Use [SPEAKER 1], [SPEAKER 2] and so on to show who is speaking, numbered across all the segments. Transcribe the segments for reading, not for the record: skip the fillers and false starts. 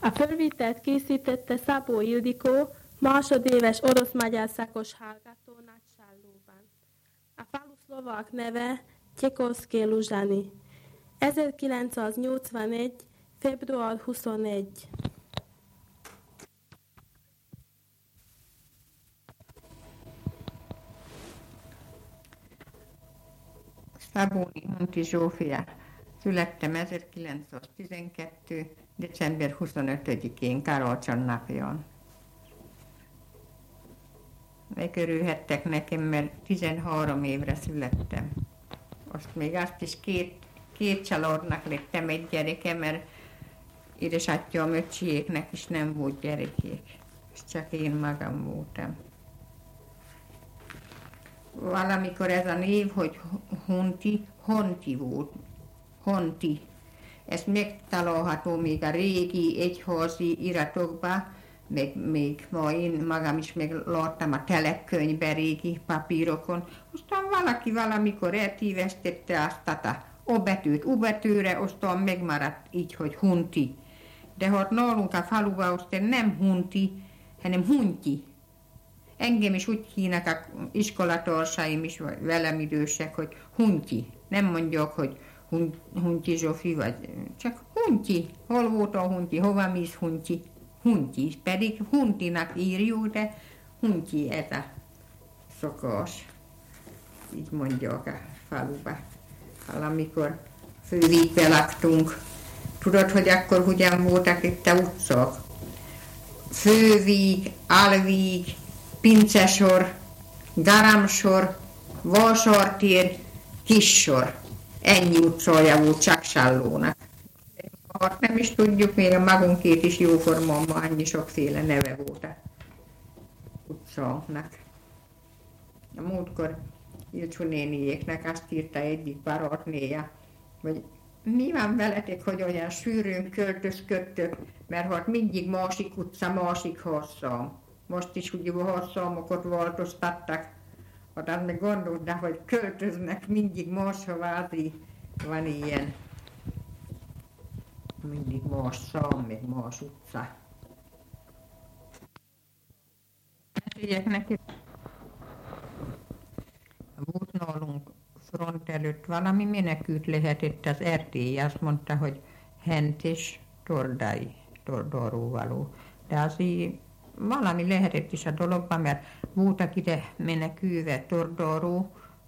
[SPEAKER 1] A fölvételt készítette Szabó Ildikó, másodéves orosz-magyar szakos hallgató Nagysállóban. A falu szlovák neve Tjekovszké Luzsani. 1981. február 21.
[SPEAKER 2] Szabóni Hunti Zsófia. Születtem 1912. december 25-én, karácsony napján. Megörülhettek nekem, mert 13 évre születtem. Azt is két családnak lettem egy gyereke, mert édesattyám öcsiéknek is nem volt gyerekék. És csak én magam voltam. Valamikor ez a név, hogy Honti volt. Honti. Ez megtalálható még a régi egyházi iratokban, még ma én magam is megláttam a telekönyvben, régi papírokon. Aztán valaki valamikor eltévesztette azt a O betűt U betűre, aztán megmaradt így, hogy Hunti. De hát nálunk a faluban aztán nem Hunti, hanem Hunti. Engem is úgy hívnak a iskolatársaim is, vagy velem idősek, hogy Hunti. Nem mondják, hogy Hunti Zsófi, vagy csak Hunti. Hol volt a Hunti, hova mész Hunti? Hunti, pedig Huntinak írjuk, de Hunti ez a szokás. Így mondják a faluba. Valamikor Fővígbe laktunk. Tudod, hogy akkor hogyan voltak itt a utcák? Fővíg, Alvíg, Pincesor, Garamsor, Vásártér, Kissor. Ennyi utcája volt Csaksallónak. Hát nem is tudjuk, még a magunkét is jóformán, annyi sokféle neve volt a utcának. A múltkor Ilcsú néniéknek azt írta egyik barátnéja, hogy mi van veletek, hogy olyan sűrűn költözködtök, mert hát mindig másik utca, másik házszám. Most is ugye a házszámokat változtattak, hát azt meg gondold, hogy költöznek mindig máshova, azért van ilyen. Mindig más szám, meg más utca. Mesélek neki. Volt nálunk front előtt valami menekült lehetett az RT, azt mondta, hogy Hent és Tordoró való. De azért valami lehetett is a dologban, mert voltak ide menekülve Tordoró,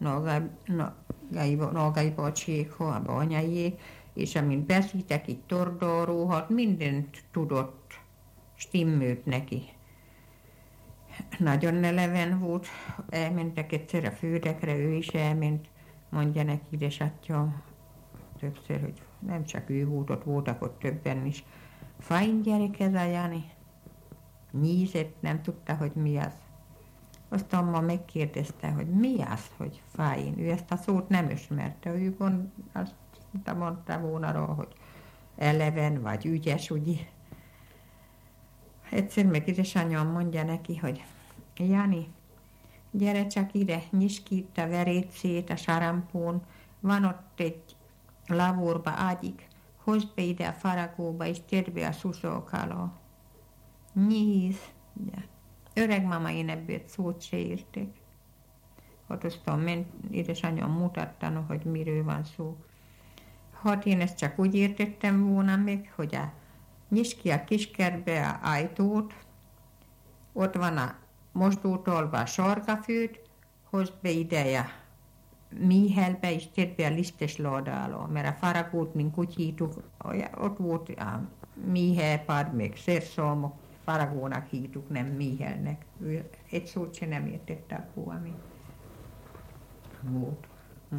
[SPEAKER 2] Nagai bácsiék, a bányaiék, és amint beszéltek itt Tordoró, hát mindent tudott, stimmült neki. Nagyon eleven volt, elmentek egyszer a Földekre, ő is elment, mondja neki édesattyám többször, hogy nem csak ő volt, ott voltak ott többen is. Fájn gyerek ez a Jani. Nyízett, nem tudta, hogy mi az. Aztán ma megkérdezte, hogy mi az, hogy fájn. Ő ezt a szót nem ismerte, ő azt mondta volna rá, hogy eleven vagy ügyes, ugye. Egyszer meg édesanyám mondja neki, hogy Jani, gyere csak ide, nyisd ki itt a verécét a sarampón, van ott egy lavorba ágyik, hozd be ide a faragóba, és tedd be a szuszók alá. Nyíz, ja. Öreg mama én ebből szót se érték. Hát aztán ment, édesanyám mutatta, hogy miről van szó. Hát én ezt csak úgy értettem volna meg, hogy nyisd ki a kiskertbe a ajtót, ott van a mosdótolva a sarkafőt, hozd be ide a míhelbe, és tedd be a lisztes láda alá, mert a faragót, mint úgy hívtuk, ott volt a míhelpad, még szerszalmok, faragónak hívtuk, nem míhelnek. Ő egy szót se nem értette akkor, ami volt.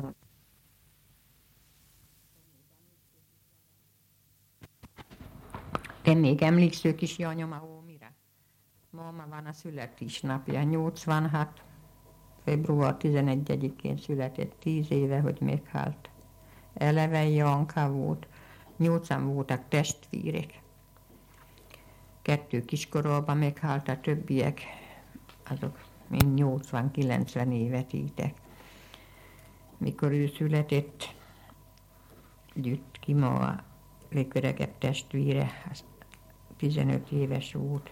[SPEAKER 2] Te még emléksző kis Janyom a Ómire? Ma van a születésnapja, 86. február 11-én született, 10 éve, hogy meghalt. Eleven Janka volt, 8-an voltak testvérek. 2 kiskorában meghalt, a többiek, azok mind 80-90 évet ítek. Mikor ő született, gyűjt ki ma a legöregebb testvére, azt 15 éves volt.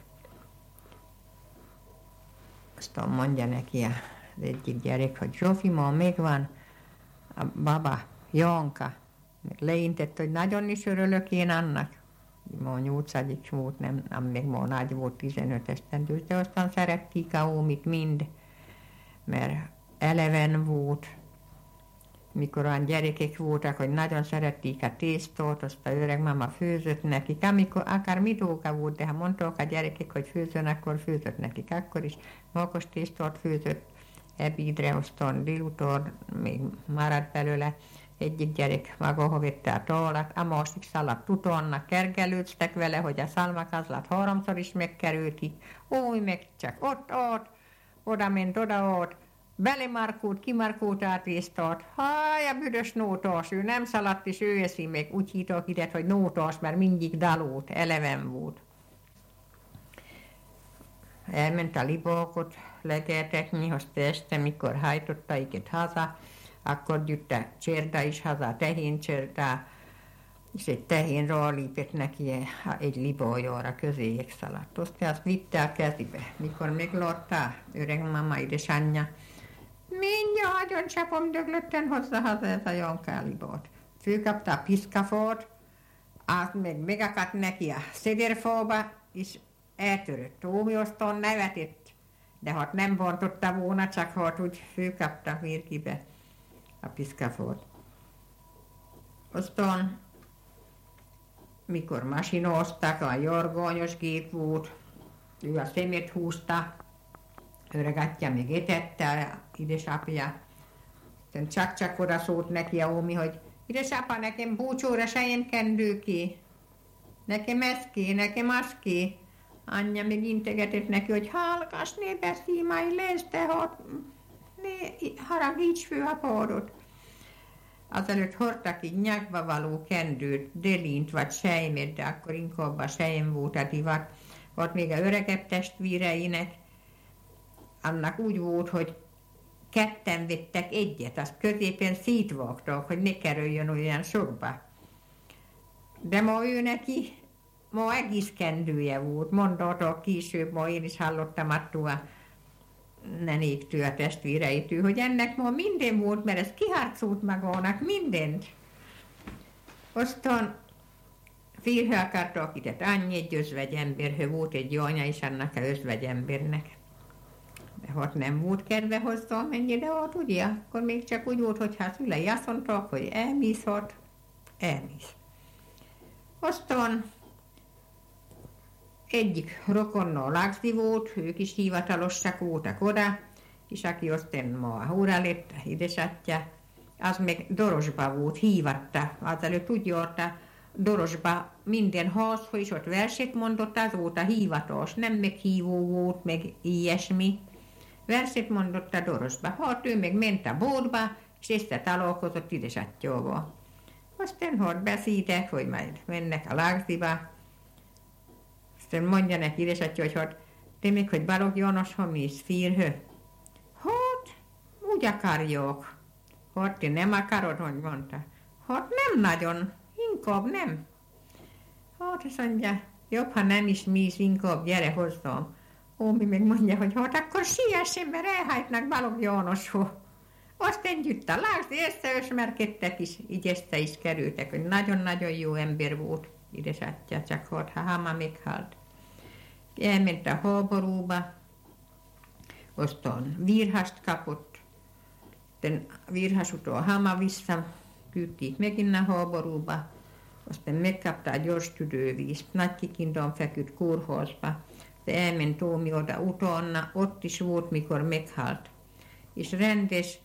[SPEAKER 2] Aztán mondja neki az egyik gyerek, hogy Zsófima, még van a baba, Janka. Meg leintett, hogy nagyon is örülök én annak. Ma 8. volt, nem még ma nagy volt, 15 esztendős, de aztán szerették a ómit mind, mert eleven volt. Mikor olyan gyerekek voltak, hogy nagyon szerették a tésztót, azt a öreg mama főzött nekik, amikor akár mi dolga volt, de ha mondták a gyerekek, hogy főzön, akkor főzött nekik, akkor is mókos tésztót főzött ebédre, aztán délután még maradt belőle. Egyik gyerek maga vette a tollat, a másik szaladt utána, kergelőztek vele, hogy a szalmakazlat 3-szor is megkerültik. Új, meg csak ott, oda ment, oda, belemarkult, kimarkult a tésztát. Háj, a büdös nótás, ő nem szaladt, és ő eszi meg. Úgy hívták ide, hogy nótás, mert mindig dalót, eleven volt. Elment a libókot legeltetni, azt este, mikor hajtotta őket haza, akkor jött a csérda is haza, a tehéncsérda, és egy tehénről lépett neki egy libójóra, közéjék szaladt. Azt vitte a kezébe. Mikor meglátta öreg mama, édesanyja, mindjárt nagyon csapom döglötten hozza haza ez a Janka libót. Fölkapta a piszkafót, azt meg megakadt neki a szedérfóba, és eltörött. Tómi aztán nevetett, de hát nem bontotta volna, csak hát úgy fölkapta mirkibe a piszkafót. Aztán, mikor masinóztak, a jorgonyos gép volt, ő a szemét húzta, öregatja még etette, édesapja. Aztán csak oda szólt neki a ómi, hogy édesapa, nekem búcsóra sejem kendő ki, nekem ez ki, nekem az ki. Anyja még integetett neki, hogy hallgass, ne beszélj, majd lesz, de hát ne haragíts fő a pórot. Azelőtt hordtak így nyakba való kendőt, delint vagy sejmet, de akkor inkább a sejem volt a divat. Ott még a öregebb testvéreinek, annak úgy volt, hogy ketten vettek egyet, azt középen szétvágtak, hogy ne kerüljön olyan sokba. De ma ő neki, ma egész kendője volt, mondhatok később, ma én is hallottam attól a nenéktől, a testvéreitől, hogy ennek ma minden volt, mert ez kiharcolt magának mindent. Aztán félre akartak itt annyi egy özvegyember, volt egy anya is annak a özvegyembernek. De hát nem volt kedve hozzá menni, de hát ugye, akkor még csak úgy volt, hogy hát szülei azt mondták, hogy elmész, hát elmész. Aztán egyik rokonnal Lagzi volt, ők is hivatalosak voltak oda, és aki aztán ma a húra lett, a édesatja, az meg Dorosba volt, hívatta, azelőtt úgy járta Dorosba minden házhoz, és ott verset mondott, az volt a hivatos, nem meghívó volt, meg ilyesmi. Verset mondott a Dorosba, hát ő meg ment a bódba, és összetalálkozott édesatjával. Aztán hát beszéltek, hogy majd mennek a Lagziba. Aztán mondja neki édesatja, hogy hát te még, hogy Balogh Jánoshoz mész férhő. Hát, úgy akarjuk. Hát te nem akarod, hogy mondta. Hát nem nagyon, inkább nem. Hát azt mondja, jobb, ha nem is mész, inkább gyere hozzám. Ómi meg mondja, hogy hát akkor siessen, mert elhajtnak Balogh Jánoshoz. Aztán gyűjt a Lagzi, összeismerkedtek is, így össze is kerültek, hogy nagyon-nagyon jó ember volt édesatja, csak hát ha Hama meghalt. Elment a háborúba, aztán vírhast kapott, aztán vírhas után Hama visszaküldték megint a háborúba, aztán megkapta a gyors tüdővízt, Nagykikindon feküdt kórházba, de elment Tómi oda utána, ott is volt, mikor meghalt. És rendes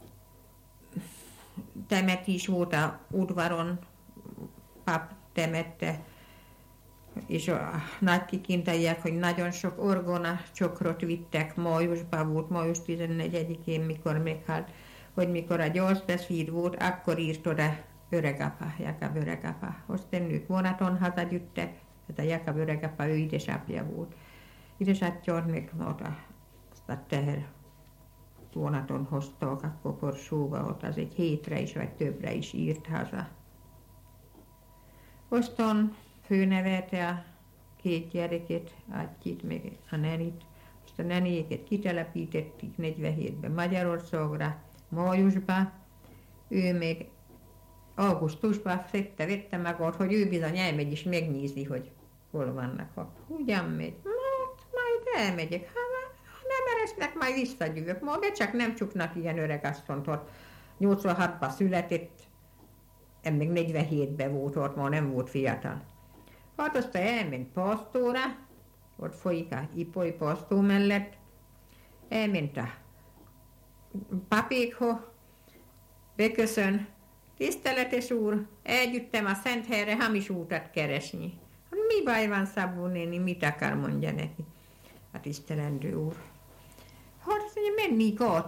[SPEAKER 2] temetés volt a udvaron, pap temette, és a nagykikintaiak, hogy nagyon sok orgona csokrot vittek, májusban volt, május 14-én, mikor meghalt, hogy mikor a gyógyszbeszéd volt, akkor írt oda öregapa, Jakab öregapa. Aztán ők vonaton hazagyűttek, ez a Jakab öregapa, ő édesapja volt. Édesapját meg oda, azt a teher vonaton hoztak, akkor Borsóba, ott az egy hétre is, vagy többre is írt haza. Aztán főnevelte a 7 gyereket, Attyit, meg a nenit. Azt a nenéket kitelepítették 47-ben Magyarországra, májusban. Ő még augusztusban vette meg ott, hogy ő bizony elmegy és megnézi, hogy hol vannak. Ugyan megy? Majd elmegyek. Ha nem eresznek, majd visszagyűvök. Ma csak nem csuknak ilyen öregasszont ott. 86-ban született, még 47-ben volt ott, ma nem volt fiatal. Hát aztán elment Pasztóra, ott folyik a Ipoly Pasztó mellett, elment a papékhoz, beköszön, tiszteletes úr, elgyűjtem a Szent Helyre hamis útat keresni. Mi baj van, Szabó néni, mit akar, mondja neki a tisztelendő úr. Hát azt mondja, mennék ott.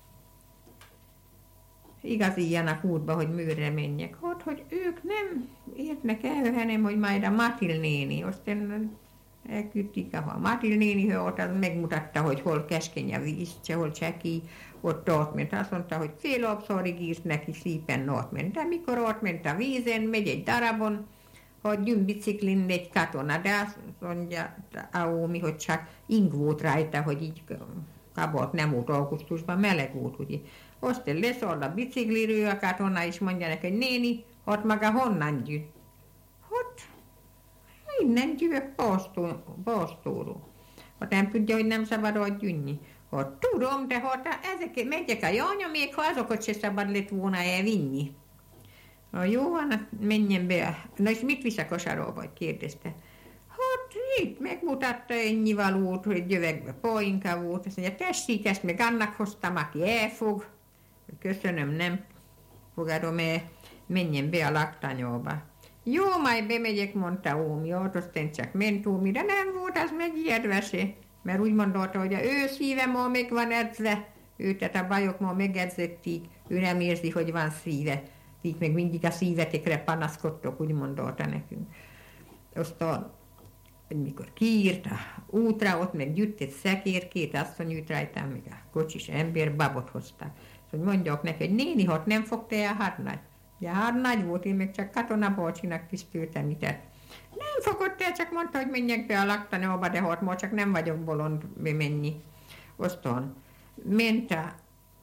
[SPEAKER 2] Igazíjanak útba, hogy műre menjek. Hát, hogy ők nem értnek el, hanem, hogy majd a Matil néni. Aztán elküldték, ahol a Matil néni, ott az megmutatta, hogy hol keskeny a víz, hol cseki, ott ment. Azt mondta, hogy fél abszorig írt neki szépen ott ment. De mikor ott ment a vízen, megy egy darabon, hogy jön biciklin egy katona, de azt mondja Aomi, hogy csak ing volt rajta, hogy így kabott, nem volt augusztusban, meleg volt, ugye. Aztán leszól a bicikliről a katona, és mondja neki, hogy néni, ott maga honnan jön? Hát, innen jövök Pasztóról. Hát nem tudja, hogy nem szabad ott jönni. Hát tudom, de hát ezek megyek a janya, még ha azokat se szabad lett volna elvinni. Na jó van, menjen be. Na és mit visz a kosaróba, kérdezte. Hát itt megmutatta ennyi valót, hogy jövegbe poinka volt. Azt mondja, tessék, ezt meg annak hoztam, aki elfog. Köszönöm, nem fogadom el, menjen be a laktanyóba. Jó, majd bemegyek, mondta Ómi, ott aztán csak ment Ómi, de nem volt az megijedve se. Mert úgy mondotta, hogy a ő szíve ma meg van edzve, ő, tehát a bajok ma megedzették, ő nem érzi, hogy van szíve. Így meg mindig a szívetekre panaszkodtok, úgy mondotta nekünk. Aztán, hogy mikor kiírt a útra, ott meg gyűjt egy szekérkét, asszony ült rajta, meg a kocsis ember babot hozták. Hogy mondjak neki, hogy néni, hogy nem fogta el a hadnagy. Ja, hadnagy volt, én meg csak katonabácsinak tisztültem itt. Nem fogott el, csak mondta, hogy menjek be a laktanyóba, de hát ma csak nem vagyok bolond bemenni. Aztán ment a...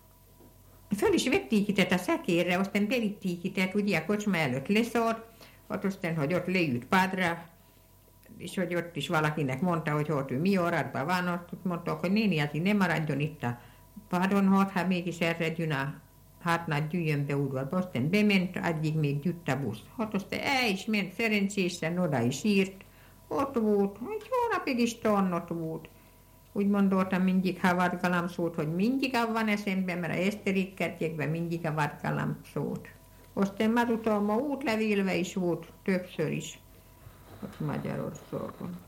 [SPEAKER 2] Föl is vették itt a szekérre, aztán berítték itt, ugye a kocsma előtt leszólt, ott aztán, hogy ott leült padra, és hogy ott is valakinek mondta, hogy ott ő mi óratban van, ott mondták, hogy néni, azért nem maradjon itt a padon, ha mégis erre jön a hadnagy, gyűjjön be udvarba, aztán bement, addig még gyűjt a busz. Hát aztán el is ment szerencsésen, oda is írt, ott volt, egy hónapig is ott volt. Úgy mondottam mindig, ha vadgalam szólt, hogy mindig avvan eszembe, mert a Eszterik kertjekben mindig a vadgalam szólt. Aztán már utána útlevélve is volt, többször is, ott Magyarországon.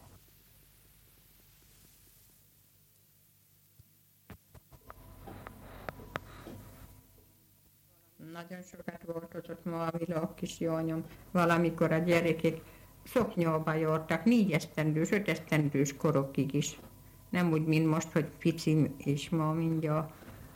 [SPEAKER 2] Nagyon sokat volt ott ma a világ kis jónyom. Valamikor a gyerekek szoknyóba jártak, 4 esztendős, 5 esztendős korokig is. Nem úgy, mint most, hogy picim, és ma mindjárt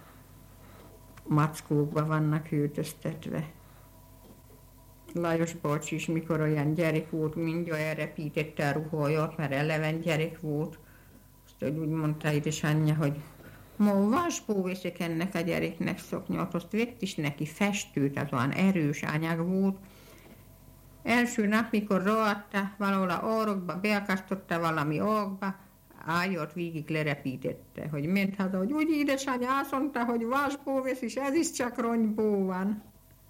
[SPEAKER 2] mackókba vannak öltöztetve. Lajos bácsi is, mikor olyan gyerek volt, mindjárt elrepítette a ruháját, mert eleven gyerek volt. Azt úgy mondta édesanyja, hogy ma vasból veszek ennek a gyereknek szoknyát, azt vett is neki festőt, az olyan erős anyag volt. Első nap, mikor rohadta, valahol a orrokba, beakasztotta valami orrokba, ágyat végig lerepítette, hogy ment haza, hogy úgy édesanyja azt mondta, hogy vasból vesz, és ez is csak rongyból van.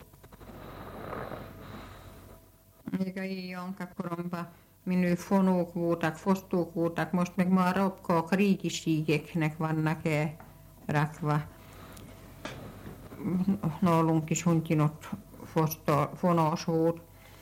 [SPEAKER 2] Még a Janka koromban minő fonók voltak, fosztók voltak, most meg már rabkák régiségeknek vannak rakva. Nálunk is huntin ott fonós volt,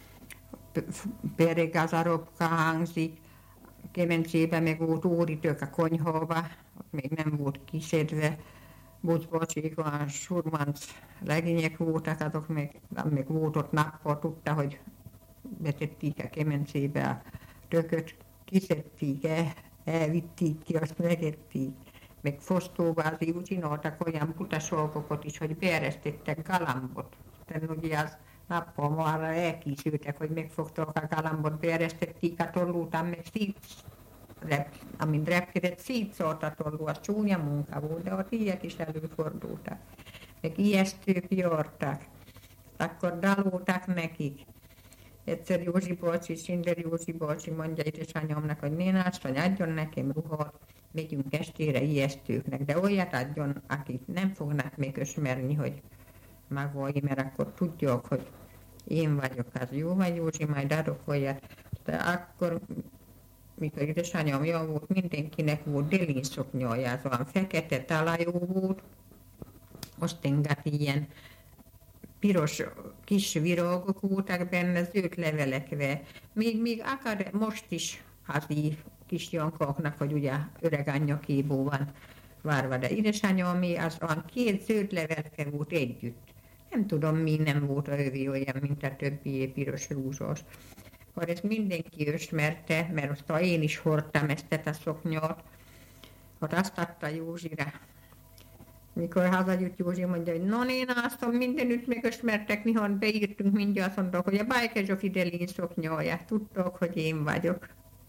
[SPEAKER 2] pereg a rabka hangzik, kemencében meg volt óritők a konyhába, ott még nem volt kiszedve, bucbacsék, olyan surmanc legények voltak, azok meg volt ott nappal, tudta, hogy betették a kemencébe a tököt, kiszedték, elvitték ki, azt megették. Meg fosztóba azért úgy csináltak olyan butasolgokat is, hogy beeresztettek galambot. Tehát ugye Nappal arra elkészültek, hogy megfogták a galambot, beeresztették a tolló után, meg amint repkedett, szétszórt a tolló, az csúnya munka volt, de ott ilyet is előfordultak. Meg ijesztők jártak, akkor daloltak nekik. Egyszer Józsi bácsi, Sinder Józsi bácsi mondja édesanyámnak, hogy nénászony, adjon nekem ruhát, megyünk estére ijesztőknek, de olyat adjon, akit nem fognak még ismerni, hogy magói, mert akkor tudjuk, hogy én vagyok, az jó vagy Józsi, majd adok olyat. De akkor, mikor édesanyám jó volt, mindenkinek volt delin szoknyája, az olyan fekete talajú volt, osztengat ilyen piros kis virágok voltak benne, zöld levelekve. Még akár most is házi kis jankoknak, hogy ugye öreg anyjakéből van várva, de édesanyámé az olyan 2 zöld levelke volt együtt. Nem tudom, mi nem volt a övé olyan, mint a többi piros rúzsos. Akkor ezt mindenki ismerte, mert azt én is hordtam ezt a szoknyát, hogy azt adta Józsira. Mikor hazajött Józsi, mondja, hogy no, én azt mindenütt megismertek, mihol beírtunk, mindjárt azt mondták, hogy a Bajke Zsofi delin szoknyája. Tudtok, hogy én vagyok.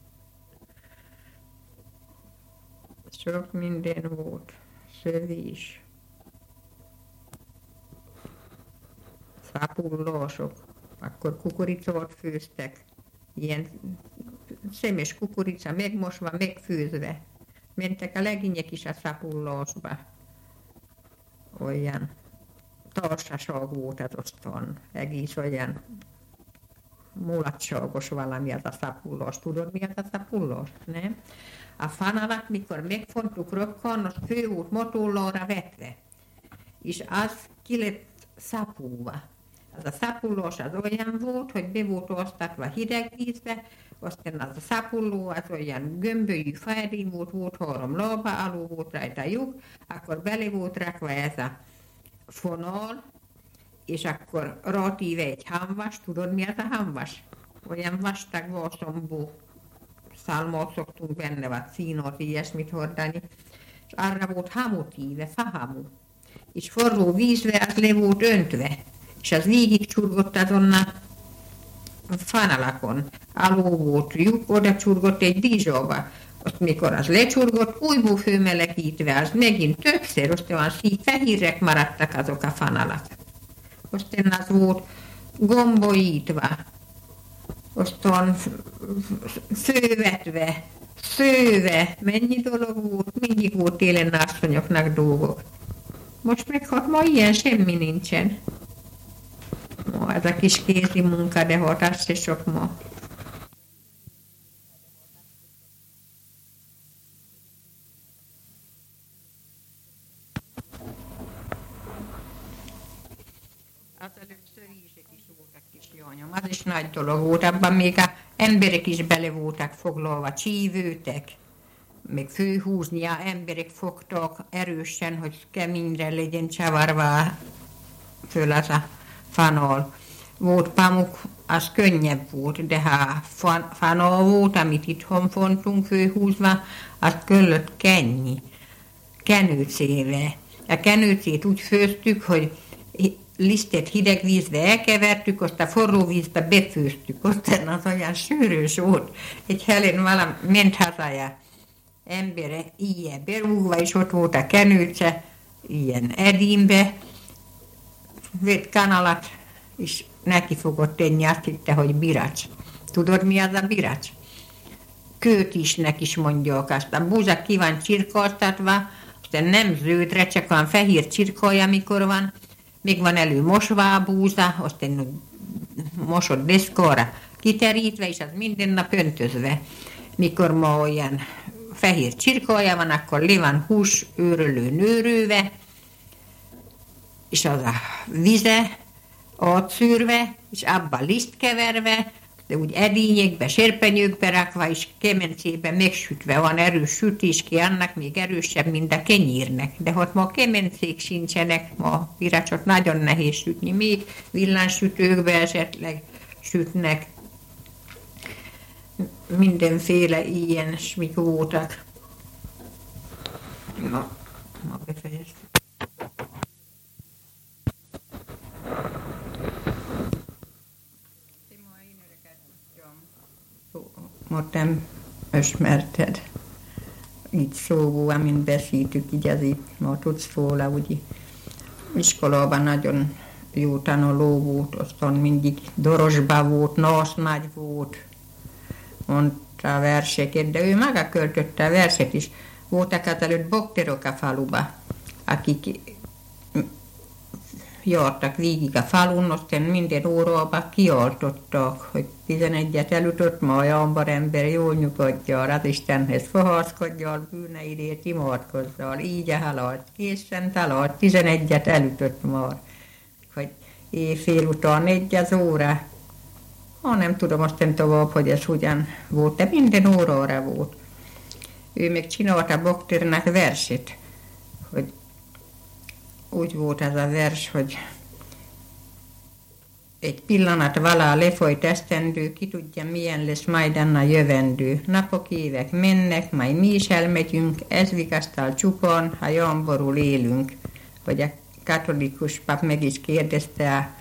[SPEAKER 2] Sok minden volt. Szövés. Szapullósok. Akkor kukoricát főztek. Ilyen szemes kukorica, megmosva, megfőzve. Mentek a legények is a szapullósba. Olyan társaság volt az otthon, egész olyan mulatságos valami az a szapullós. Tudod, mi az a szapullós? Nem? A fanalat, mikor megfontuk rökkön, az fő volt motollóra vetve, és az ki lett szapulva. Az a szapullós az olyan volt, hogy be volt osztatva hideg vízbe, aztán az a szapulló az olyan gömbölyű fájdíj volt 3 lába, alul volt rajta lyuk, akkor bele volt rakva ez a fonal, és akkor rátíve egy hamvas, tudod mi az a hamvas? Olyan vastag vasombú szalmát szoktunk benne, vagy színot, ilyesmit hordani, és arra volt hamutíve, fahamu, és forró vízbe az le volt öntve, és az végig csurgott azon a fanalakon. Alul volt lyuk, oda csurgott egy dizsóba. Azt mikor az lecsurgott, újból főmelegítve, az megint többször, aztán fehérek maradtak azok a fanalak. Aztán az volt gombolítva, aztán szővetve, szőve, mennyi dolog volt, mindig volt télen asszonyoknak dolgok. Most meg hát ma ilyen semmi nincsen. Ma az a kis kézi munka, de hát az se sok ma. Az is nagy dolog volt, abban még az emberek is bele voltak foglalva, csívőtek, még főhúzni, az emberek fogtak erősen, hogy keményre legyen csavarva föl az a fanol. Volt pamuk, az könnyebb volt, de ha fanol volt, amit itthon fontunk főhúzva, az kellett kenőcével. A kenőcét úgy főztük, hogy lisztet hideg vízbe elkevertük, azt a forró vízbe befőztük, aztán az olyan sűrűs volt. Egy Helen valami ment hazája embere, ilyen berúgva, és ott volt a kenőce, ilyen edénybe, vett kanalat, és neki fogott tenni, azt hitte, hogy biracs. Tudod, mi az a biracs? Kőtisnek is mondják azt. A búza ki van csirkoltatva, aztán nem zöldre, csak olyan fehér csirkolja, amikor van, még van elő mosva a búza, aztán mosott deszkára kiterítve, és az minden nap öntözve. Mikor ma olyan fehér csirkolja van, akkor le van hús őrölő nőrőve, és az a vize átszűrve, és abba liszt keverve, de úgy edényekbe, serpenyőkbe rakva, és kemencébe megsütve van erős sütés ki, annak még erősebb, mint a kenyérnek. De ott ma kemencék sincsenek, ma piracsot nagyon nehéz sütni, még villánsütőkbe esetleg sütnek. Mindenféle ilyen smik voltak. Ma befejeztük. most nem ismerted. Így szóvó, amint beszéltük, így az itt, ma tudsz róla, ugye. Iskolában nagyon jó tanuló volt, aztán mindig dorosba volt, nagy volt, mondta a verseket, de ő maga költötte a verset is. Voltak előtt bokterok a faluba, akik jártak végig a falun, aztán minden órába kioltottak, hogy 11-et elütött, ma a ember jól nyugodjon, az Istenhez fohászkodjon, bűneidért imádkozzal, így a halalt, készen talált, 11-et elütött már, hogy éjfél után 1 az óra. Nem tudom aztán tovább, hogy ez hogyan volt, de minden órára volt. Ő még csinálta Bokternek verset, hogy úgy volt ez a vers, hogy egy pillanat valá lefolyt esztendő, ki tudja milyen lesz majd a jövendő. Napok, évek mennek, majd mi is elmegyünk, ez vigasztal csupán, ha jamborul élünk. Vagy a katolikus pap meg is kérdezte a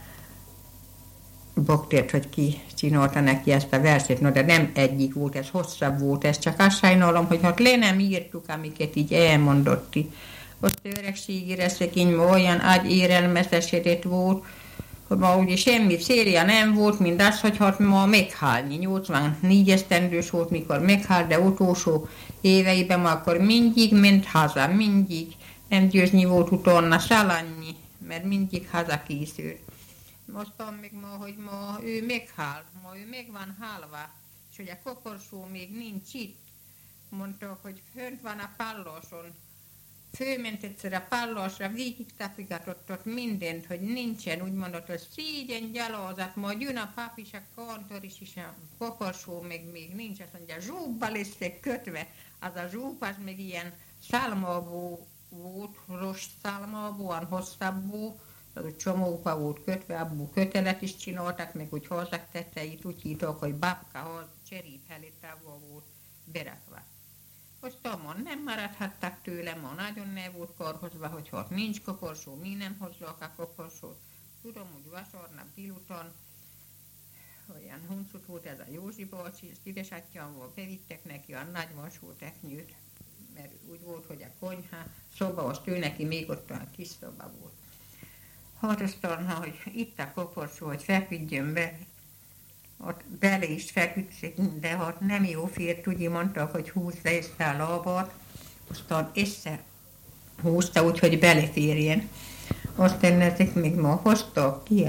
[SPEAKER 2] Boktert, hogy ki csinálta neki ezt a verset, no, de nem egyik volt, ez hosszabb volt, ez csak azt sajnálom, hogy hát le nem írtuk, amiket így elmondott. Ott öregségére szegény ma olyan agyérelmesesedett volt, hogy ma ugye semmi célja nem volt, mint az, hogy hát ma meghalni. 84 esztendős volt, mikor meghalt, de utolsó éveiben ma akkor mindig ment haza, mindig. Nem győzni volt utána szalannyi, mert mindig hazakészült. Mostan meg ma, hogy ma ő meghalt, ma ő meg van halva, és hogy a koporsó még nincs itt. Mondta, hogy fönt van a palloson. Főment egyszer a pallosra, végig tapigatott ott mindent, hogy nincsen, úgy mondott, hogy szígyen gyalázat, majd jön a pap is, a kantor is, és a koporsó még nincs, azt mondja, zsúbba lesz kötve. Az a zsúb, az meg ilyen szálmabú volt, rost szálmabú, olyan hosszabbú, az úgy csomóba volt kötve, abból kötelet is csináltak, meg úgy hozzák tetteit, úgy hívtak, hogy babka, cseréphelitával volt berakva. Aztán nem maradhattak tőle, ma nagyon ne volt karhozva, hogy ha nincs koporsó, mi nem hozzák a koporsót. Tudom, hogy vasárnap délután olyan huncut volt ez a Józsi bácsi, ezt édesattyámból bevittek neki a nagy vasú teknyőt, mert úgy volt, hogy a konyha szoba, azt ő neki még ott a kis szoba volt. Hát aztán, hogy itt a koporsó, hogy feküdjön be, ott bele is feküdszik, de hát nem jó fért, ugye mondtak, hogy húzza össze a lábát, aztán összehúzta úgy, hogy beleférjen. Aztán ezek még ma hoztak ki,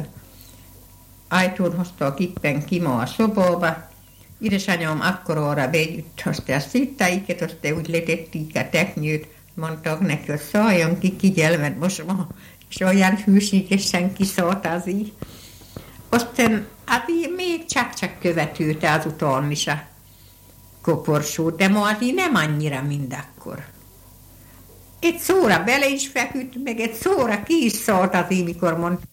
[SPEAKER 2] ajtón hoztak éppen ki ma a szobába, édesanyám akkor arra bejött, aztán a szittáiket, aztán úgy letették a teknyőt, mondtak neki, hogy szálljon ki, kigyelmed most ma, és olyan hűségesen kiszállt az így. Aztán még csak követőte azután is a koporsót, de ma azért nem annyira, mint akkor. Egy szóra bele is feküdt, meg egy szóra ki is szállt azért, mikor mondta.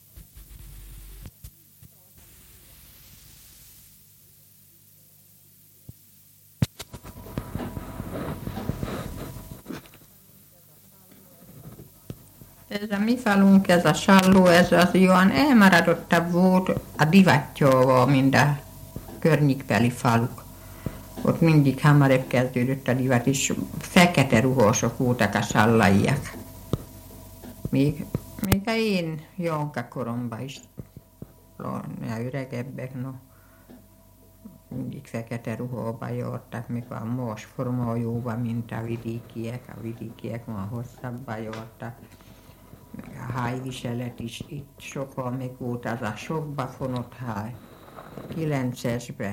[SPEAKER 2] Ez a mi falunk, ez a Salló, ez az olyan elmaradottabb volt a divattyával, mint a környékbeli faluk. Ott mindig hamarabb kezdődött a divat, és fekete ruhások voltak a sallaiak. Még a én Janka koromban is, a öregebbek, no, mindig fekete ruhába jártak, még a más formájóban, mint a vidékiek már hosszabban jártak. Meg a hájviselet is itt sokan, meg volt az a sokba fonott háj, 9-esbe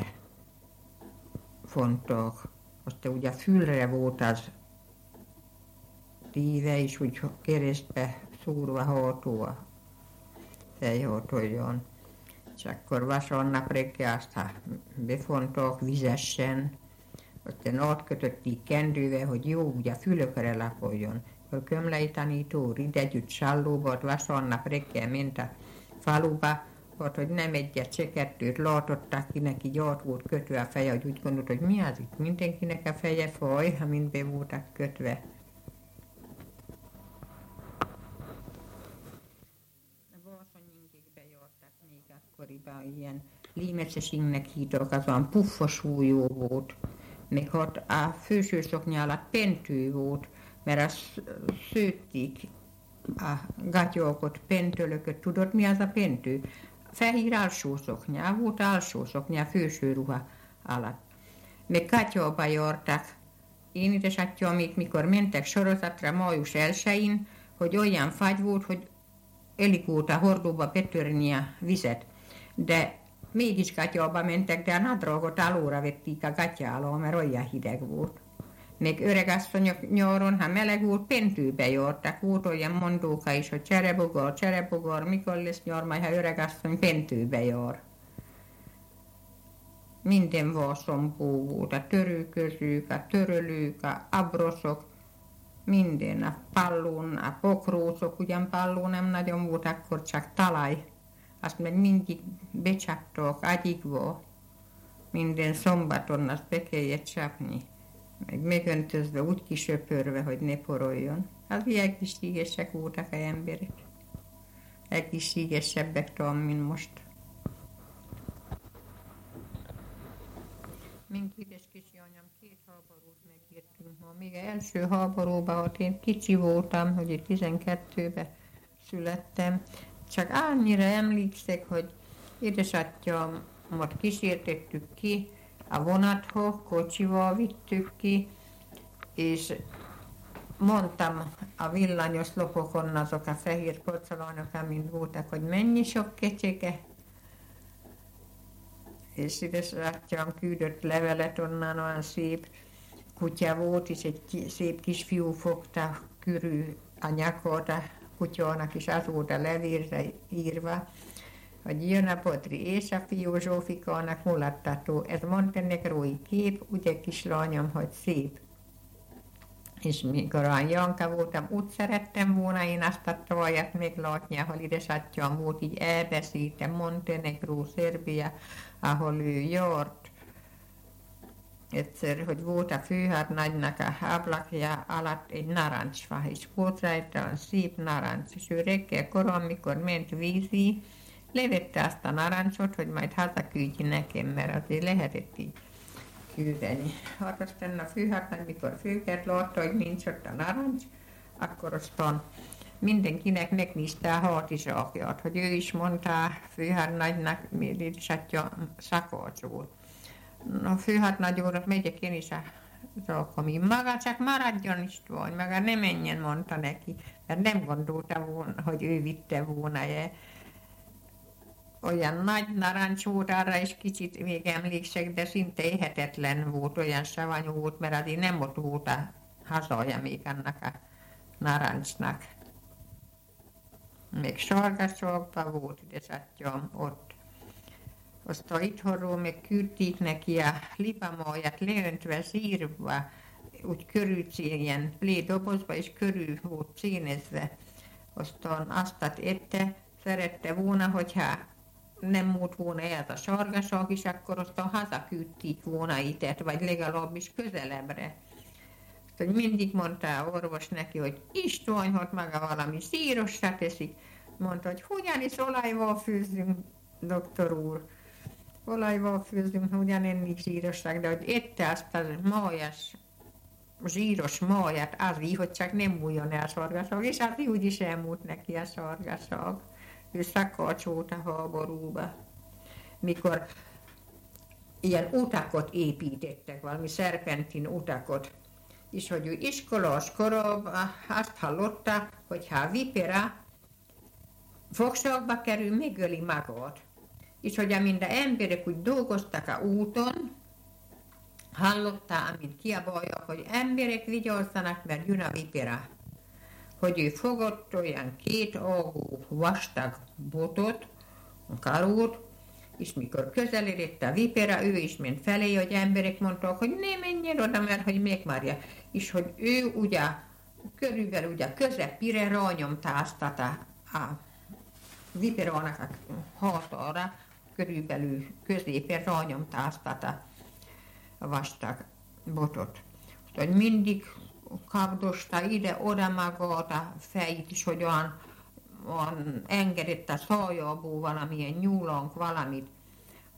[SPEAKER 2] fontak, aztán ugye a fülre volt az tíve is, úgy keresztbe szúrva ható a fejhatójon. És akkor vasárnap reggel azt befontak vizesen, aztán átkötötték kendővel, hogy jó, ugye a fülökre lapoljon. A kömlei tanító együtt Sallóba, vasárnap reggel ment a faluba, hogy nem egyet, se kettőt látották ki, neki át volt kötve a feje, hogy úgy gondolt, hogy mi az itt, mindenkinek a feje faj, amint be voltak kötve. A Bársonyingékbe jártak még akkoriban, ilyen límecesingnek hítok, az olyan puffos újó volt. Még ott a fősőszoknya alatt pentő volt, mert azt szőtték a gatyókot, pentölököt. Tudod, mi az a pentő? Fehér alsószoknya, volt alsószoknya fősőruha alatt. Még gatyóba jártak. Én édesattyám, mikor mentek sorozatra május 1-én, hogy olyan fagy volt, hogy elég volt a hordóba betörni a vizet. De mégis gatyába mentek, de a nadrágot alóra vették a gatya alól, mert olyan hideg volt. Még öregasszonyok nyáron, ha meleg volt, pentőbe jártak. Volt olyan mondóka is, hogy cserebogor, mikor lesz nyár, majd ha öregasszony pentőbe jár. Minden varszombó volt, a törőközők, a törölők, a abroszok, minden, a pallón, a pokrócok, ugyan palló nem nagyon volt, akkor csak talaj. Azt meg mindig becsaptak agyigva, minden szombaton azt be kellett csapni, meg megöntözve, úgy kisöpörve, hogy ne poroljon. Az egészségesek voltak az emberek. Egészségesebbek talán, mint most. Mint édes kicsi anyám, 2 háborút megértünk ma. Még az első háborúban, ott én kicsi voltam, hogy itt 12-ben születtem, csak annyira emlékszek, hogy édesattyámat kísértettük ki a vonathoz, kocsival vittük ki, és mondtam a villanyos lopokon azok a fehér porcelánok, amint voltak, hogy mennyi sok kecseke, és édesattyám küldött levelet onnan, olyan szép kutya volt, és egy szép kisfiú fogta körül a nyakot a kutyának, és az volt a levélre írva, hogy jön a potri és a fiú Zsófikának mulattató. Ez montenegrói kép, ugye kislányom, hogy szép. És mikor olyan Janka voltam, úgy szerettem volna én azt a trajat meglátni, ahol édesattyám volt, így elbeszéltem, Montenegró, Szerbia, ahol ő járt. Egyszer, hogy volt a főhadnagynak a ablakja alatt egy narancsfa, és volt rajta szép narancs, és ő reggel koron, mikor ment vízi, levette azt a narancsot, hogy majd hazaküldji nekem, mert azért lehetett így küldeni. Hát aztán a főhadnagy, mikor főket látta, hogy nincs ott a narancs, akkor aztán mindenkinek megnézte a hátizsákját, hogy ő is mondta a főhadnagynak, miért édesatja szakács volt. A főhadnagy úr, megyek én is a zsákomig. Maga csak maradjon István, maga ne menjen, mondta neki, mert nem gondolta volna, hogy ő vitte volna -e. Olyan nagy narancs volt, arra is kicsit még emlékszek, de szinte éhetetlen volt, olyan savanyú volt, mert azért nem ott volt a hazája még annak a narancsnak. Még Sargasokban volt édesattyám ott. Aztán itthonról meg küldték neki a libamáját leöntve, szírva, úgy körül ilyen plédobozba, és körül volt színezve. Aztán azt ette, szerette volna, hogyha nem volt volna ez a sargaság is, akkor aztán hazaküldték volna itt, vagy legalábbis közelebbre. Aztán mindig mondta a orvos neki, hogy István, hogy maga valami szírosra teszik. Mondta, hogy ugyanis olajval főzzünk, doktor úr. Olajval főzünk, ugyan enni zsírosság, de hogy ette azt a májas, zsíros májat azért, hogy csak nem múljon el sargaság, és azért úgyis elmúlt neki a sargaság. Ő szakács volt a háborúba. Mikor ilyen utakot építettek, valami szerpentin utakot, és hogy ő iskolás korában azt hallotta, hogy ha a vipera fogságba kerül, megöli magát. És hogy amint a emberek úgy dolgoztak a úton, hallotta, amint kiabálják, hogy emberek vigyázzanak, mert jön a vipera. Hogy ő fogott olyan 2 ágú vastag botot, karót, és mikor közeledett a vipera, ő is ment felé, hogy emberek mondták, hogy ne menjen oda, mert hogy megmarja. És hogy ő ugye körülbelül ugye közepére rányomta azt a viperának a hátára, körülbelül középen rányomta azt a vastag botot. Hogy mindig kapdosta ide-oda magát a fejét is, hogy olyan engedett a szájából valamilyen nyúlónk, valamit.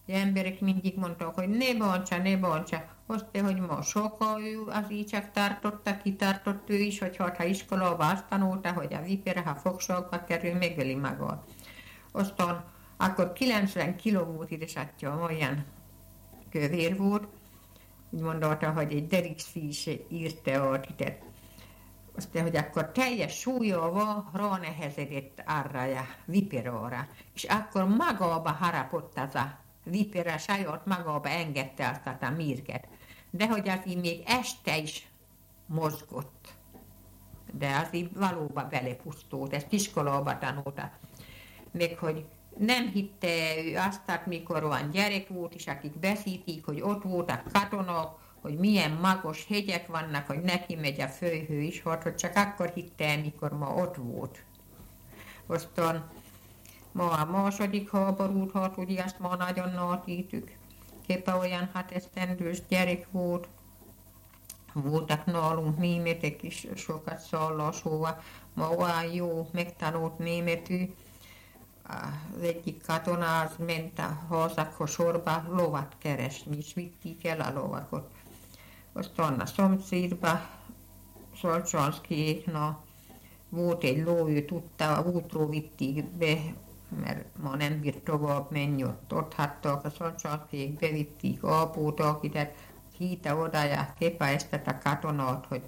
[SPEAKER 2] emberek mindig mondtak, hogy ne bontsa. Azt, hogy ma sokkal ő az így csak tartotta, kitartott ő is, hogy ha iskolába azt tanulta, hogy a vipera, ha fogságba kerül, megöli maga. Aztán akkor 90 kiló volt édesattyám, olyan kövér volt, úgy mondta, hogy egy derigszíz írta a titet. Azt, hogy akkor teljes súlyával ránehezedett arra a viperára, és akkor magába harapott az a vipera, saját magába engedte azt a mérget. De hogy az így még este is mozgott. De az így valóban belepusztult, ezt iskolába tanulta. Még hogy nem hitte ő azt, mikor olyan gyerek volt, és akik beszítik, hogy ott voltak katonák, hogy milyen magas hegyek vannak, hogy neki megy a főhő is, hogy csak akkor hitte, mikor ma ott volt. Aztán ma a második háborút, ugye azt ma nagyon nátítük. Képe olyan 6 esztendős gyerek volt. Voltak nálunk németek is sokat szálláshova. Ma olyan jó megtanult németű. Az egyik katona az ment a házakhoz sorba lovat keresni, és vitték el a lovakot. Aztán a szomszédba, Szolcsanszkijékna volt egy ló, ő tudta, a útról vitték be, mert ma nem bírt tovább menni, ott hattak, a Szolcsanszkijék bevitték apótak, ide híta odája, képeztet a katonát, hogy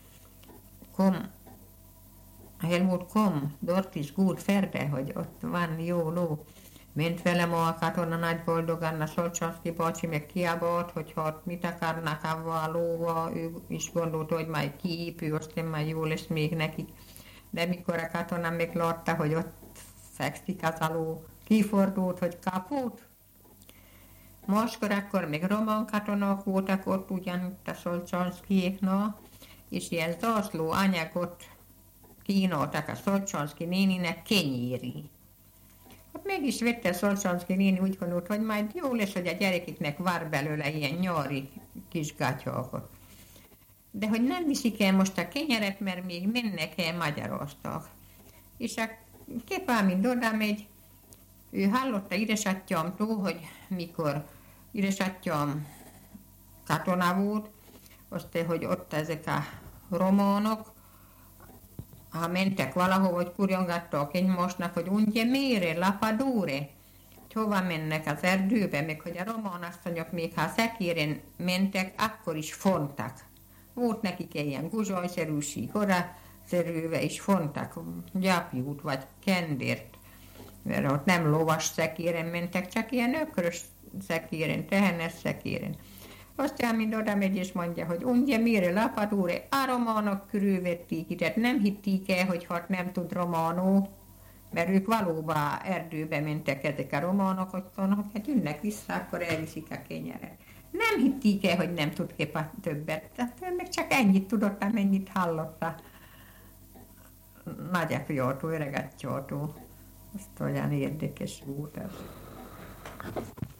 [SPEAKER 2] Helmut, kom, dort is gut ferde, hogy ott van jó ló. Ment velem a katona nagy boldogan, a Szolcsanszky bácsi meg kiabált, hogy hát mit akarnak avval a lóval, ő is gondolta, hogy majd kiépül, aztán majd jó lesz még nekik. De mikor a katona meglátta, hogy ott fekszik az a ló, kifordult, hogy kaput. Máskor akkor még román katonák voltak ott ugyanitt a Szolcsanszkyéknál, és ilyen zászló anyagot kínáltak a Szolcsanszky néninek kenyéri. Hát meg is vette a Szolcsanszky néni, úgy gondolt, hogy majd jó lesz, hogy a gyerekeknek vár belőle ilyen nyári kis gatyákat. De hogy nem viszik el most a kenyeret, mert még mennek el Magyarország. És a képál, mint oda megy, ő hallotta édesattyámtól, hogy mikor édesattyám katona volt, azt, hogy ott ezek a románok, ha mentek valahova, hogy kurjongattak egymásnak, hogy unde mére, lapadúre, hogy hova mennek az erdőbe, meg hogy a román asszonyok még ha szekéren mentek, akkor is fontak. Volt nekik ilyen guzsajszerűség, koraszerűve is fontak, gyapjút vagy kendért, mert ott nem lovas szekéren mentek, csak ilyen ökrös szekéren, tehenes szekéren. Aztán mind oda megy és mondja, hogy unde mire lapadúre, a románok körülvették ide, nem hitték el, hogy hát nem tud románul, mert ők valóban erdőbe mentek ezek a románok, aztán hát jönnek vissza, akkor elviszik a kenyeret. Nem hitték el, hogy nem tud képa többet, tehát ő meg csak ennyit tudott, amennyit hallotta nagyapjától, öregatjától. Azt olyan érdekes volt ez.